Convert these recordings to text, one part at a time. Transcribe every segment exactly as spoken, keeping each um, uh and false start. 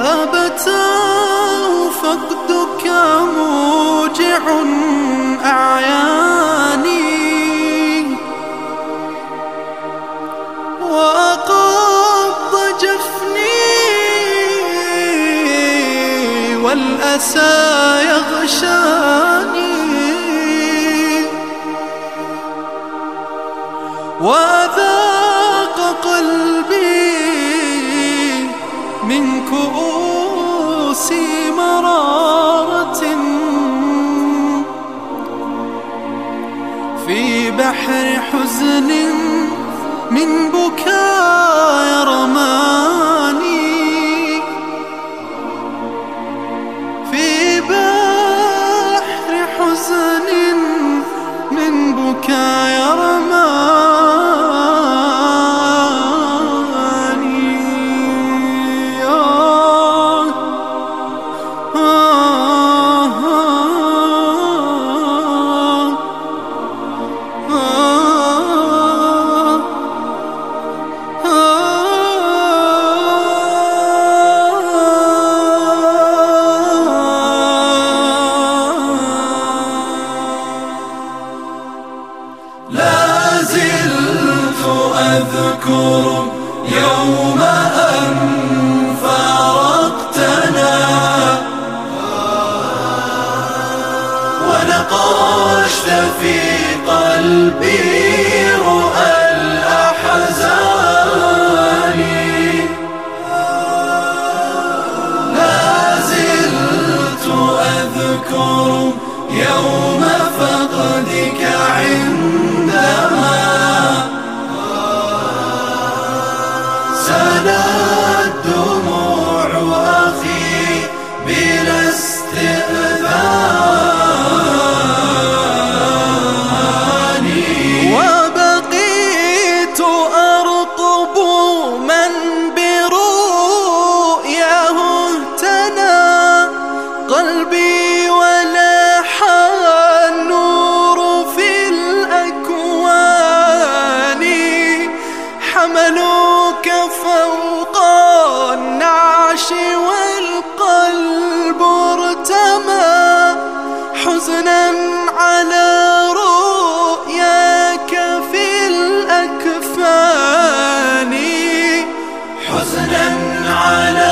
أبتاه فقدك موجع أعياني، وأقض جفني والأسى يغشاني، وأذاق قلبي من كؤوس مرارة في بحر حزن من بكاء رماني، في بحر حزن من بكاء رماني. لا زلت أذكر يوم أن فارقتنا، ونقشت في قلبي رؤى الأحزان. لا زلت أذكر يوم فقدك عندما سالت دموع أخي بلا استئذان، وبقيت أرقب من برؤياه اهتنى قلبي، ولاح النور في الأكوان، حملوك فوق النعش والقلب ارتمى حزنا على رؤياك في الأكفان، حزنا على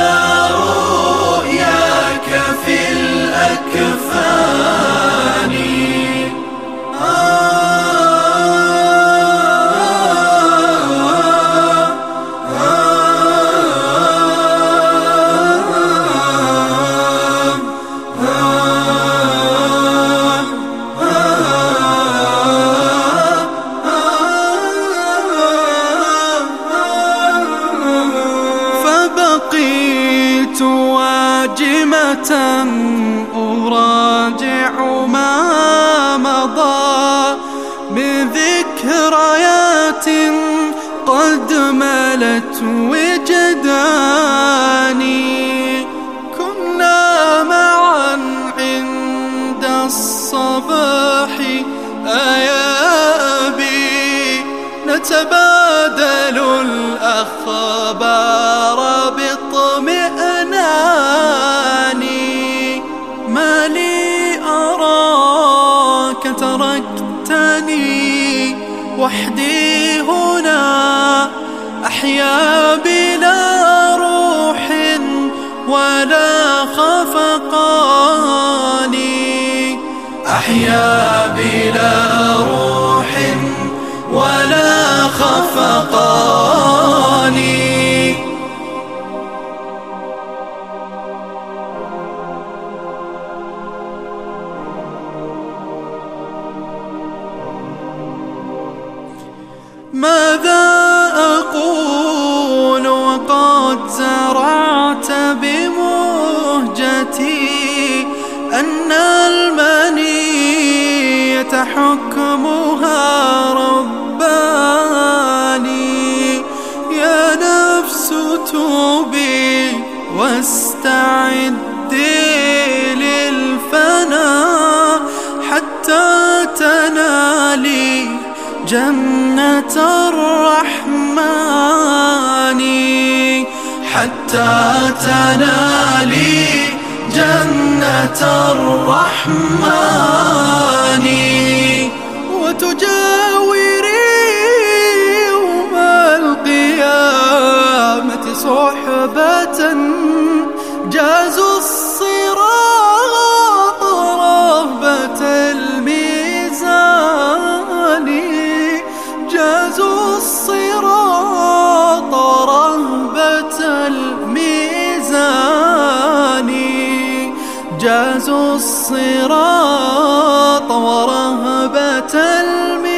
رؤياك في الأكفان. فبقيت واجمة أراجع ما مضى بذكريات قد ملت وجداني، كنا معا عند الصباح أيابي نتبادل الأخبار باطمئنان، ما لي أراك تركتني وحدي هنا أحيا بلا روح ولا خفقان، أحيا بلا روح ولا خفقان. ماذا أقول وقد زرعت بمهجتي أن المنية حكمها رباني، يا نفس توبي واستعدي للفناء حتى تنالي جنة الرحمن، حتى حتى تنالي جنة الرحمن وتجاوري يوم القيامة صحبة جازوا الصراط رهبة الميزان جازوا الصراط رهبة الميزان جازوا الصراط ورهبة الميزان